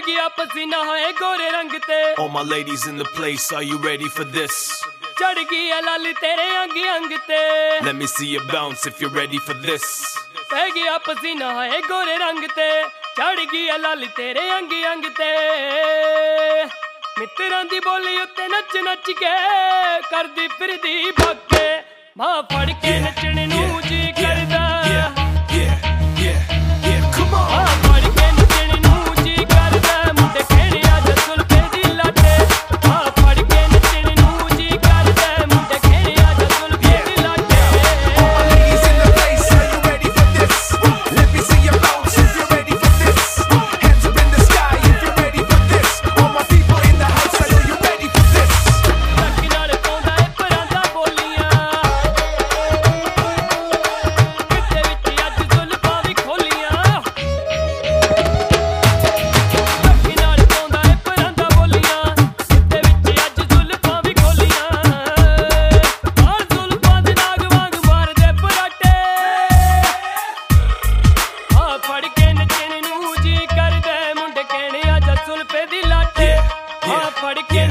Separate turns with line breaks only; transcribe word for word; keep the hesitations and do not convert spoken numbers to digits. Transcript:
गया पसीना है गोरे रंग ते।
All my ladies in the place, are you ready for this?
चढ़ गया लाली तेरे अंग अंग ते।
Let me see you bounce if you're ready for this.
पै गया पसीना है गोरे रंग ते, चढ़ गया लाली तेरे अंग अंग ते। मित्तरां दी बोली उत्ते नच नच के करदी फिरदी बाके, मां फड़ के नचने नू जी करदा। फड़ के